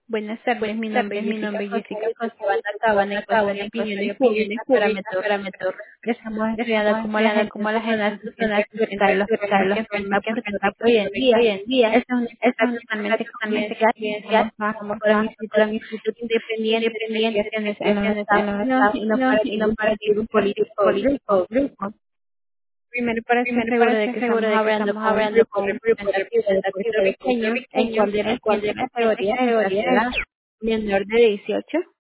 Buenas tardes, mi nombre es Jessica Costabana Cabana, encuesta de opiniones Opiniones públicas para públicas Metor. para Metor. Estamos estudiando cómo la gente Personas se siente frente a los problemas que enfrenta que Puerto enfrenta Rico hoy en día. hoy en día. Esta es una Esta encuesta es una totalmente encuesta totalmente confidencial. confidencial. Estamos trabajando Estamos por un trabajando instituto con un instituto independiente de independiente de investigaciones en los investigaciones en Estados los Unidos Estados y no Unidos para y no ningún para partido ningún partido político o grupo. grupo. Primero, para estar Primero, seguro para de estar que seguro estamos de que hablando estamos con un hablando grupo con un grupo representativo de representativo de puertorriqueños, en puertorriqueños, cual de el las cual de siguientes las siguientes categorías entre la categorías edad menor de 18